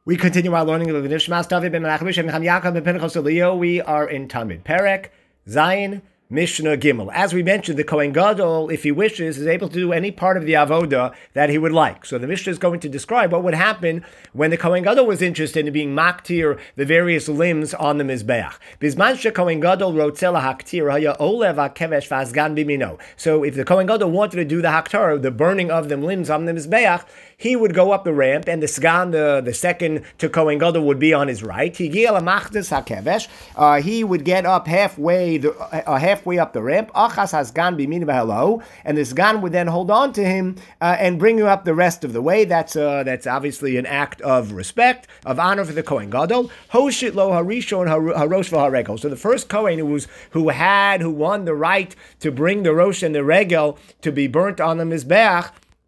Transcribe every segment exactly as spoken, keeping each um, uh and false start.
We continue our learning of the Nishmas David ben Menachem ben Chaim Yaakov ben Pinchas Eliyahu. We are in Tamid Perek Zayin Mishnah Gimel. As we mentioned, the Kohen Gadol, if he wishes, is able to do any part of the avoda that he would like. So the Mishnah is going to describe what would happen when the Kohen Gadol was interested in being maktir the various limbs on the Mizbeach. Bizman she Kohen Gadol rotzela haktir haya olev hakevesh v'asgan bimino. So if the Kohen Gadol wanted to do the haktar, the burning of the limbs on the Mizbeach, he would go up the ramp, and the sgan, the, the second to Kohen Gadol, would be on his right. He uh, he would get up halfway, the, uh, halfway up the ramp. Achas hasgan b'min v'helo, and the sgan would then hold on to him uh, and bring him up the rest of the way. That's uh, that's obviously an act of respect, of honor for the Kohen Gadol. Hoshit lo harishon harosh v'haregel. So the first Kohen who was who had who won the right to bring the rosh and the regel to be burnt on the mizbeach,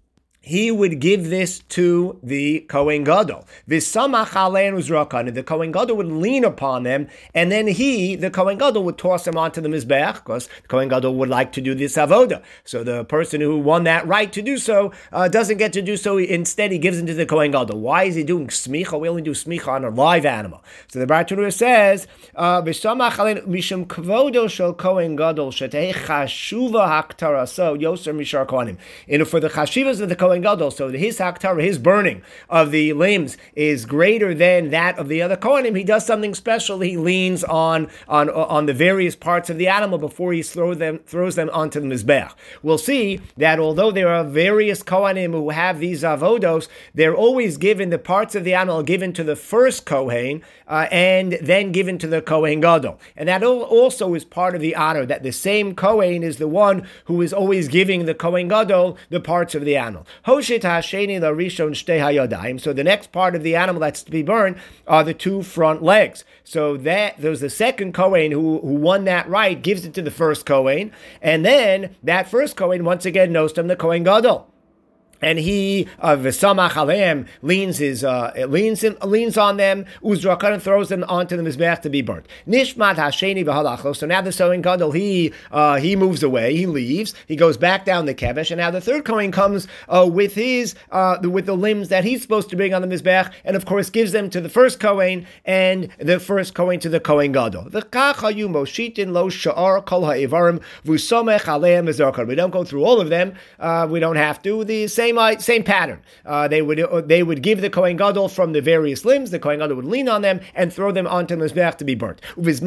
he would give this to the Kohen Gadol. V'samach alein uzrakan. The Kohen Gadol would lean upon them, and then he, the Kohen Gadol, would toss them onto the mizbeach, because the Kohen Gadol would like to do this avoda. So the person who won that right to do so uh, doesn't get to do so. Instead, he gives it to the Kohen Gadol. Why is he doing smicha? We only do smicha on a live animal. So the Bartanura says, "V'samach alein mishum kvodo shel Kohen Gadol shetei chashuva haktara." So yoser mishar kohanim. And for the chashivas of the Kohen Gadol, so his haktara, his burning of the limbs is greater than that of the other Kohanim. He does something special. He leans on on on the various parts of the animal before he throw them throws them onto the mizbeach. We'll see that although there are various Kohanim who have these avodos, they're always given the parts of the animal given to the first Kohen uh, and then given to the Kohen Gadol, and that also is part of the honor that the same Kohen is the one who is always giving the Kohen Gadol the parts of the animal. Hoshit hasheni larishon shtei hayodayim. So the next part of the animal that's to be burned are the two front legs. So that there's the second Kohen who, who won that right, gives it to the first Kohen, and then that first Kohen once again knows them the Kohen Gadol. And he v'samach uh, aleim leans his uh, leans him, leans on them, uzrakan, and throws them onto the mizbeach to be burnt. Nishmat hasheni v'halachlo. So now the Kohen Gadol he uh, he moves away, he leaves, he goes back down the kevesh, and now the third Kohen comes uh, with his uh, with the limbs that he's supposed to bring on the mizbeach, and of course gives them to the first Kohen, and the first Kohen to the Kohen Gadol. V'kach hayu moshitin lo sha'ar kol ha'ivarim v'samech aleim ezarkan. We don't go through all of them. Uh, we don't have to. The same Same, uh, same pattern. Uh, they would uh, they would give the Kohen Gadol from the various limbs. The Kohen Gadol would lean on them and throw them onto the mizbeach to be burnt. And if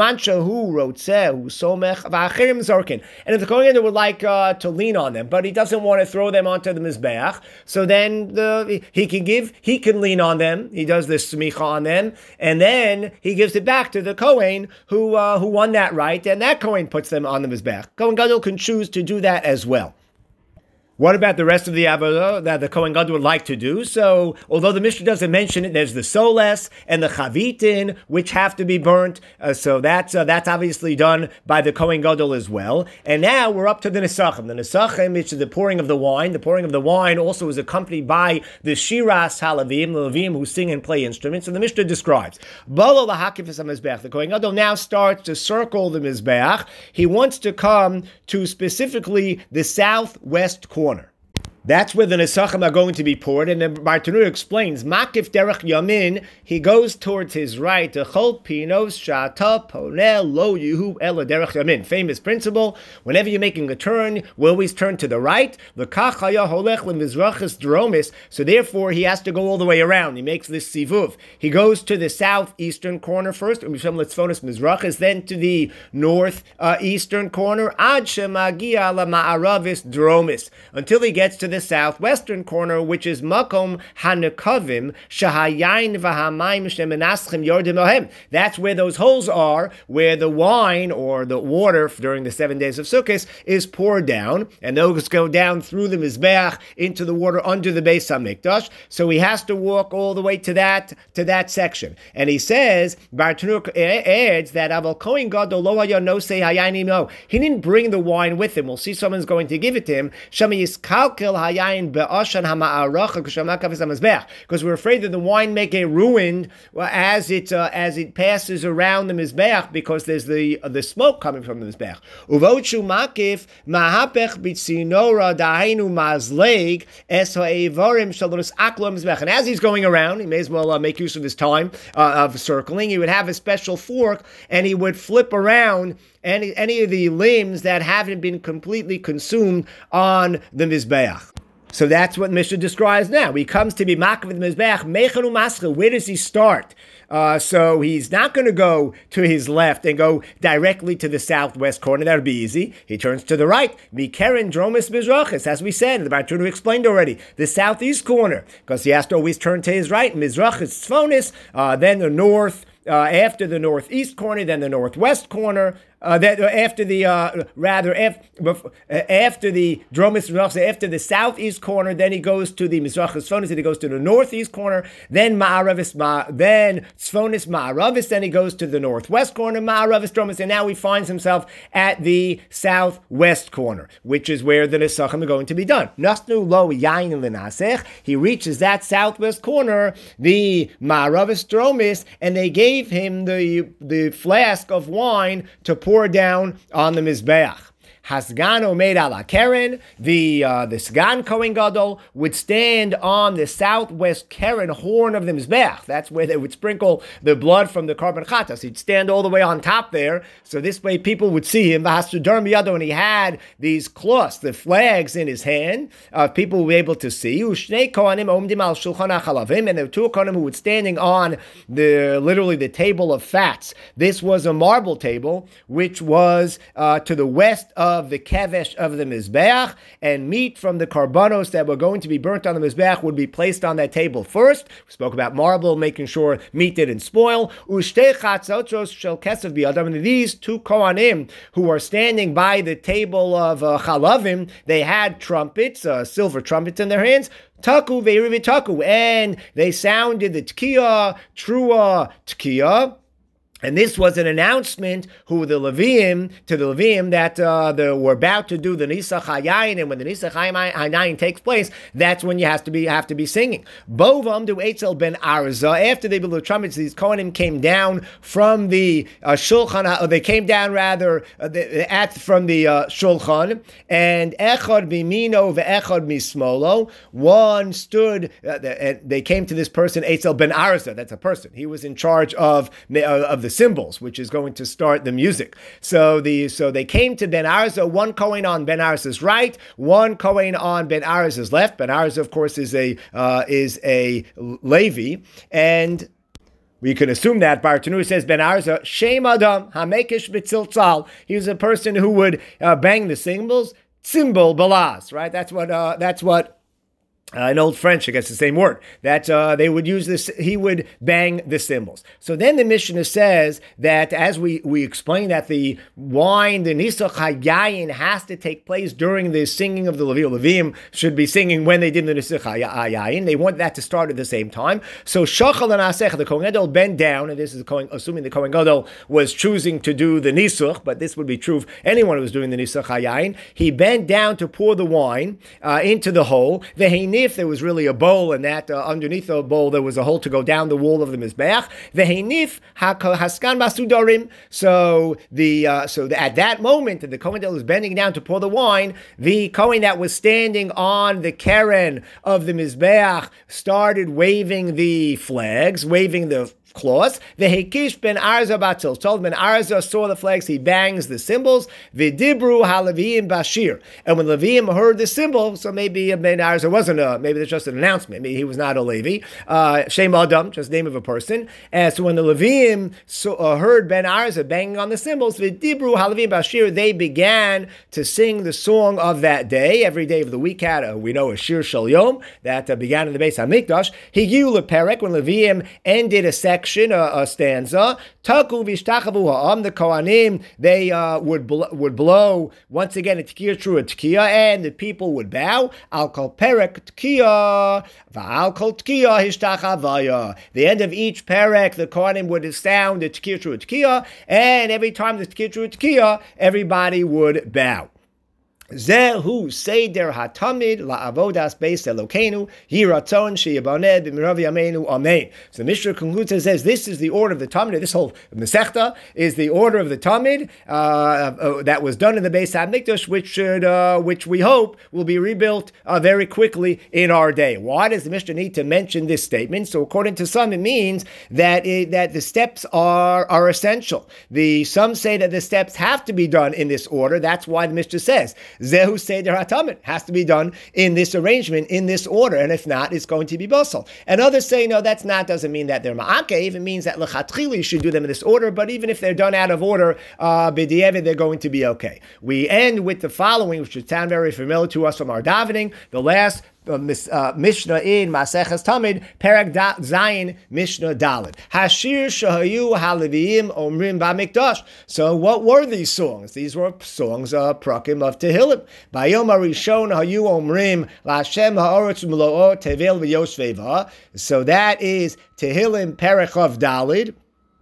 the Kohen Gadol would like uh, to lean on them, but he doesn't want to throw them onto the mizbeach, so then the, he can give he can lean on them. He does this smicha on them, and then he gives it back to the Kohen who uh, who won that right, and that Kohen puts them on the mizbeach. Kohen Gadol can choose to do that as well. What about the rest of the avodah that the Kohen Gadol would like to do? So, although the Mishnah doesn't mention it, there's the soles and the chavitin, which have to be burnt. Uh, so that's uh, that's obviously done by the Kohen Gadol as well. And now we're up to the nesachim. The nesachim, which is the pouring of the wine. The pouring of the wine also is accompanied by the shiras halavim, the levim who sing and play instruments. And the Mishnah describes, Balo lahakifas hamizbeach. The Kohen Gadol now starts to circle the mizbeach. He wants to come to specifically the southwest corner. That's where the nesachim are going to be poured, and the Bartanura explains, Makif derech yamin, he goes towards his right, Echol pinos shata ponel lo yuhu ela derech yamin. Famous principle, whenever you're making a turn, we always turn to the right, V'kach haya holech lemizrachis dromis, so therefore he has to go all the way around. He makes this sivuv. He goes to the southeastern corner first, Umisham letzfonis mizrachis, then to the northeastern uh, corner, Ad shemagia la ma'aravis dromis, until he gets to the southwestern corner, which is Makom Hanekavim Shahayain Vahamayim Shemenaschim Yordim Ohem. That's where those holes are, where the wine or the water during the seven days of Sukkot is poured down, and those go down through the Mizbeach into the water under the Beis HaMikdash. So he has to walk all the way to that to that section. And he says, Bartanur adds that Aval Kohen Gadol Lo Haya Nosei Hayanim Lo. He didn't bring the wine with him. We'll see someone's going to give it to him. Shami Yiskalkel because we're afraid that the wine may get ruined as it uh, as it passes around the mizbeach, because there's the uh, the smoke coming from the mizbeach. Uvochu makif mahapech bitzinora dahainu mazleg es ha'evarim shalorus aklo mizbeach. And as he's going around, he may as well uh, make use of his time uh, of circling. He would have a special fork, and he would flip around any any of the limbs that haven't been completely consumed on the mizbeach. So that's what Mishnah describes now. He comes to be makav with the mizbeach. Mechanu maschil. Where does he start? Uh, so he's not going to go to his left and go directly to the southwest corner. That would be easy. He turns to the right. Mikeren dromis mizrachis, as we said, the Bartunu explained already, the southeast corner, because he has to always turn to his right. Mizrachis tzfonis, uh, then the north. Uh, after the northeast corner, then the northwest corner. Uh, that uh, after the uh, rather af, before, uh, after the dromis after the southeast corner, then he goes to the mizrach tzfonis, then he goes to the northeast corner, then ma'aravis, ma, then tzfonis ma'aravis, then he goes to the northwest corner, ma'aravis dromis, and now he finds himself at the southwest corner, which is where the nesachim are going to be done. Nasnu lo yain l'nasech. He reaches that southwest corner, the ma'aravis dromis, and they gave him the the flask of wine to pour pour down on the mizbeach. Hasgan omeid ala keren, the uh, the Sgan Kohen Gadol would stand on the southwest keren horn of the mizbeach. That's where they would sprinkle the blood from the korban chatas. He'd stand all the way on top there, so this way people would see him. V'hasudarm yado, and he had these cloths, the flags in his hand. Uh, people would be able to see. Ushnei kohanim omdim al shulchan hachalavim, and there were two kohanim who were standing on the literally the table of fats. This was a marble table, which was uh, to the west of of the kevesh of the mizbeach, and meat from the karbanos that were going to be burnt on the mizbeach would be placed on that table first. We spoke about marble, making sure meat didn't spoil. Ushtei chatzotros shel kesav biyadam, and these two kohanim who are standing by the table of uh, chalavim, they had trumpets, uh, silver trumpets in their hands. Taku ve'irivi taku, and they sounded the tkiya, trua tkiya. And this was an announcement who the Leviim, to the Leviim, that uh, they were about to do the Nisach HaYayin, and when the Nisach HaYayin takes place, that's when you have to be have to be singing. Bovam do Eitzel ben Arza. After they blew the trumpets, these Kohanim came down from the uh, Shulchan, or they came down rather uh, the, at from the uh, Shulchan, and Echad bimino ve'echad mismolo. One stood. Uh, and they came to this person, Eitzel ben Arza. That's a person. He was in charge of uh, of the cymbals, which is going to start the music. So the so they came to Ben Arza, one Kohen on Ben Arza's right, one Kohen on Ben Arza's left. Ben Arza, of course, is a uh, is a Levi, and we can assume that Bartanu says Ben Arza Shem Adam Hamekish B'Tziltzal. He was a person who would uh, bang the cymbals, cymbal balaz, right? That's what uh, that's what. Uh, in Old French, I guess the same word, that uh, they would use this, he would bang the cymbals. So then the Mishnah says that, as we, we explained, that the wine, the Nisach HaYayin, has to take place during the singing of the Levi. Leviim should be singing when they did the Nisach HaYayin. They want that to start at the same time. So Shachal and Asech, the Kohen Gadol, bent down, and this is Kohen, assuming the Kohen Gadol was choosing to do the Nisach, but this would be true of anyone who was doing the Nisach HaYayin. He bent down to pour the wine uh, into the hole. The if there was really a bowl, and that uh, underneath the bowl there was a hole to go down the wall of the mizbeach. Vehenif haskan basudarim. So the uh, so the, at that moment that the Kohen that was bending down to pour the wine, the Kohen that was standing on the keren of the mizbeach started waving the flags, waving the clause. The Hekish ben Arza batil. Told Ben Arza saw the flags, he bangs the cymbals. Vidibru haLeviim bashir. And when Leviim heard the cymbal, so maybe Ben Arza wasn't a, maybe there's just an announcement. Maybe he was not a Levi. Uh, Shem Adam, just name of a person. And so when the Leviim so, uh, heard Ben Arza banging on the cymbals, Vidibru haLeviim bashir, they began to sing the song of that day. Every day of the week had, a, we know, a Shir Shel Yom that uh, began in the Beis HaMikdash. Higiu leperek, when Leviim ended a section, A, a stanza. Taku v'ishtachavu ha'am, the Kohanim, they uh, would bl- would blow once again a tekiah, true a tekiah, and the people would bow. Al kol perek tekiah, v'al kol tekiah hishtachavaya. The end of each perek, the Kohanim would sound a tekiah, true a tekiah, and every time the tekiah, true a tekiah, everybody would bow. Zehu seder hatamid la'avodas beis Elokeinu yiratzon sheyibaneh b'mirav yameinu amen. So the Mishnah concludes and says this is the order of the Tamid. This whole Masechta is the order of the Tamid uh, uh, that was done in the Beis HaMikdash, which should, uh, which we hope will be rebuilt uh, very quickly in our day. Why does the Mishnah need to mention this statement? So according to some, it means that it, that the steps are are essential. The some say that the steps have to be done in this order. That's why the Mishnah says Zehu Seder HaTamid has to be done in this arrangement, in this order, and if not, it's going to be basal. And others say, no, that's not, doesn't mean that they're ma'akev, it means that l'chatchili you should do them in this order, but even if they're done out of order, uh, b'di'evid, they're going to be okay. We end with the following, which should sound very familiar to us from our davening, the last Uh, mis, uh, Mishnah in Maseches Tamid, Perek da, Zayin, Mishnah Dalet. Hashir shahayu haleviyim omrim ba'mikdash. So what were these songs? These were songs, uh, prakim of Tehillim. Bayom harishon hayu omrim la'Hashem ha'oretz u'mlo'o tevel v'yosveva. So that is Tehillim Perek of Dalet.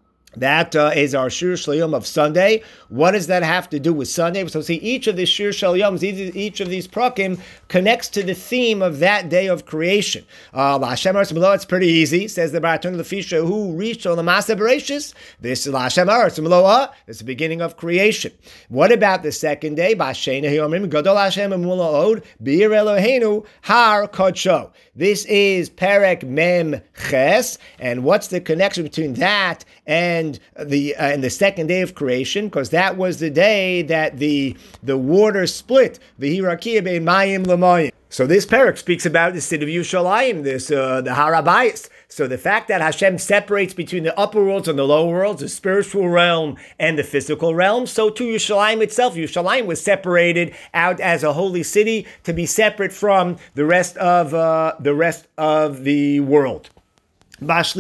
That uh, is our Shir Shal of Sunday. What does that have to do with Sunday? So see, each of the Shir Shal Yoms, each of these prakim connects to the theme of that day of creation. Uh, L'Hashem Haaretz U'Mlo'ah, it's pretty easy. Says the Baratun Lefisha, who reached on the Maaseh Bereshis. This is L'Hashem Haaretz U'Mlo'ah. It's the beginning of creation. What about the second day? B'Hashem Hiyomrim Gadol Hashem U'Mlo'od B'Ir Eloheinu Har Kodsho. This is Perek Mem Ches, and what's the connection between that and the uh, and the second day of creation? Because that was the day that the the water split. V'hirakia bein mayim l'mayim. So this parak speaks about the city of Yerushalayim, this uh, the Har HaBayis. So the fact that Hashem separates between the upper worlds and the lower worlds, the spiritual realm and the physical realm, so too Yerushalayim itself. Yerushalayim was separated out as a holy city to be separate from the rest of uh, the rest of the world. What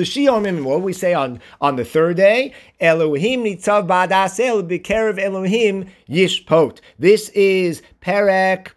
we say on, on the third day, Elohim nitzav ba'adasel b'kerev Elohim yishpot. This is Perek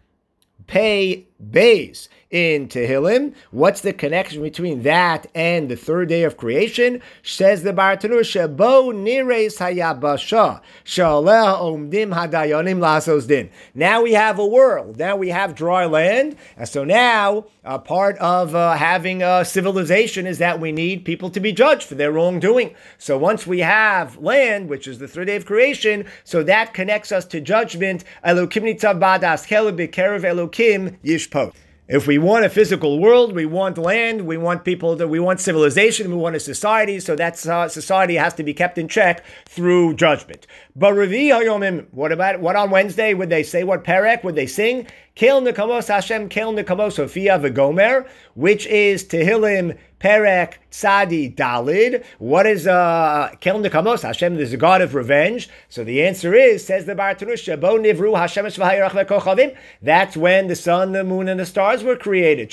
Pei Beis in Tehillim. What's the connection between that and the third day of creation? Says the Baratanu, Shebo nireis hayabasha, shaleh omdim hadayanim lasos din. Now we have a world. Now we have dry land. And so now, a part of uh, having a civilization is that we need people to be judged for their wrongdoing. So once we have land, which is the third day of creation, so that connects us to judgment. Elokim nitzav ba'adas keleb b'kerev Elokim yishpot. If we want a physical world, we want land, we want people, to, we want civilization, we want a society, so that uh, society has to be kept in check through judgment. But Revi Hayomim, what about, what on Wednesday would they say? What Perek would they sing? Kel Nekamos Hashem, Kel Nekamos Sophia V'Gomer, which is Tehillim Perek Tzadi Dalid. What is uh, Kel Nekamos? Hashem is the God of revenge. So the answer is, says the Baratanu, Bo Nivru Hashem V'Hayirach V'Kochavim. That's when the sun, the moon, and the stars were created.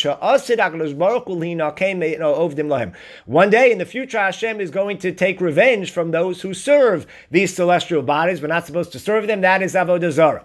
One day in the future, Hashem is going to take revenge from those who serve these celestial bodies. We're not supposed to serve them. That is Avodah Zarah.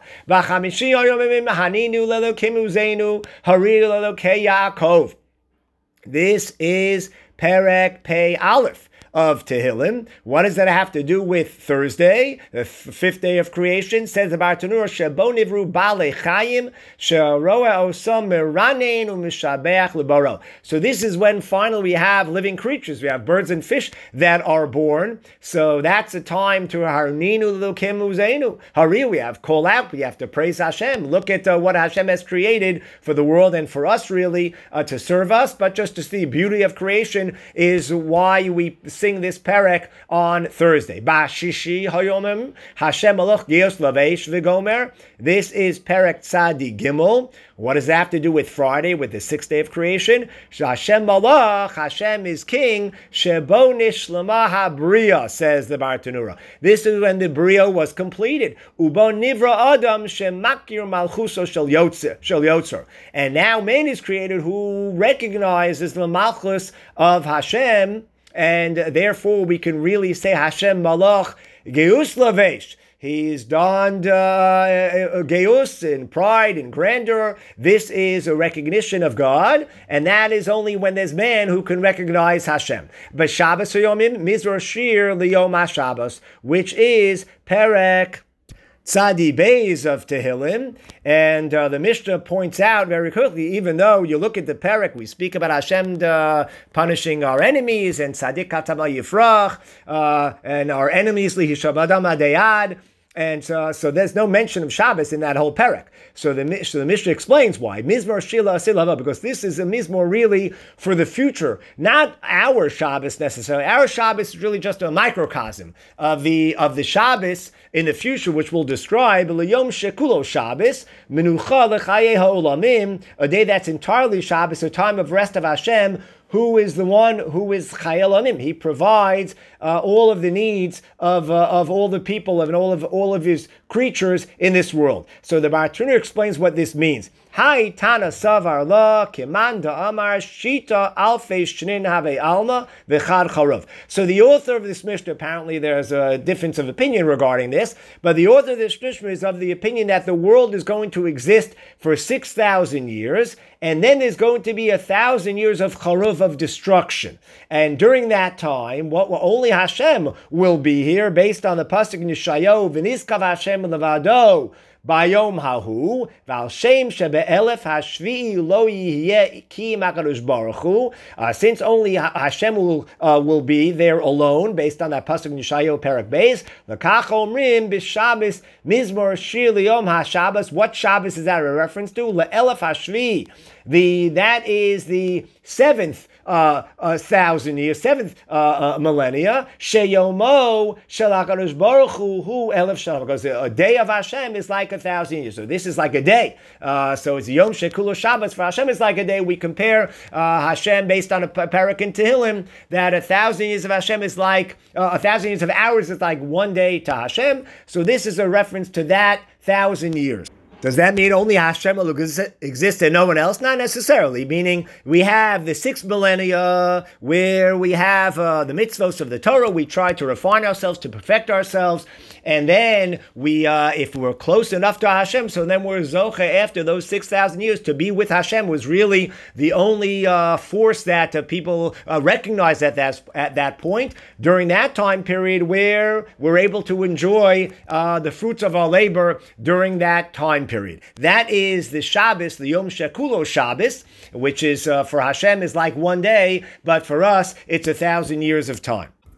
This is Perek Pei Aleph of Tehillim. What does that have to do with Thursday, the f- fifth day of creation? Says the Bartanur, Shebo nivru bale chayim, sheroa osam miranein u'mishabeach lebaro. So this is when finally we have living creatures. We have birds and fish that are born. So that's a time to harninu l'lokim uzeinu. Hari, we have call out, we have to praise Hashem. Look at uh, what Hashem has created for the world and for us really uh, to serve us. But just to see the beauty of creation is why we sing this perek on Thursday. Ba'shishi hayomim Hashem malach gios lavesh v'gomer. This is perek tzadi gimel. What does that have to do with Friday, with the sixth day of creation? Hashem malach, Hashem is king. Shebo nishlama habriya, says the Bartanura. This is when the bria was completed. Ubo nivra adam shemakir malchuso shel yotzer. And now man is created who recognizes the malchus of Hashem. And therefore, we can really say Hashem Malach Geus Lavesh. He's donned uh, Geus in pride and grandeur. This is a recognition of God, and that is only when there's man who can recognize Hashem. But Shabbos Yomim Mizra Shir Liyom HaShabbos, which is Perek Tzadi Beis of Tehillim, and uh, the Mishnah points out very quickly, even though you look at the Perek, we speak about Hashem uh, punishing our enemies, and Tzadik Katama Yifrach, uh, and our enemies, Lihishabadam Adeyad, and uh, so there's no mention of Shabbos in that whole Perek. So the, so the Mishnah explains why. Mizmor Shila Asilava, because this is a Mizmor really for the future, not our Shabbos necessarily. Our Shabbos is really just a microcosm of the of the Shabbos in the future, which we'll describe, L'yom Shekulo Shabbos, Menucha L'chaye Ha'olamim, a day that's entirely Shabbos, a time of rest of Hashem, who is the one who is Chayel Anim. He provides uh, all of the needs of uh, of all the people and all of all of his creatures in this world. So the Bartenura explains what this means. Hai Tana Savar La Kiman Da Amar Shita Alfei Shnin Have Alma V'Chad Charuv. So the author of this Mishnah, apparently there's a difference of opinion regarding this, but the author of this Mishnah is of the opinion that the world is going to exist for six thousand years, and then there's going to be a thousand years of Charuv, of destruction. And during that time, what only Hashem will be here, based on the pasuk in Yeshayahu, V'Nizkav Hashem Levado Bayom Hahu, Val Shem Shebe Elef Hashvi'i Lo Yihye Ki Makadosh Baruch Hu. Since only Hashem will uh, will be there alone, based on that pasuk in Yeshayahu Perek Beis. L'kach Omrim B'Shabbos Mizmor Shir Liyom HaShabbos. What Shabbos is that a reference to? LeElef Hashvi'i. The that is the seventh uh, uh, thousand years, seventh uh, uh, millennia. Sheyomo Shalakadosh Baruch Hu Hu Elef Shalom. Because a day of Hashem is like a thousand years. So this is like a day. Uh, so it's Yom Shekulo Shabbos. For Hashem is like a day. We compare uh, Hashem based on a Perek in Tehillim, that a thousand years of Hashem is like uh, a thousand years of hours is like one day to Hashem. So this is a reference to that thousand years. Does that mean only Hashem will exist and no one else? Not necessarily, meaning we have the six millennia where we have uh, the mitzvos of the Torah. We try to refine ourselves, to perfect ourselves. And then we, uh, if we're close enough to Hashem, so then we're zoche after those six thousand years to be with Hashem was really the only uh, force that uh, people uh, recognize at that, at that point. During that time period where we're able to enjoy uh, the fruits of our labor during that time period. Period. That is the Shabbos, the Yom Shekulo Shabbos, which is uh, for Hashem is like one day, but for us it's a thousand years of time.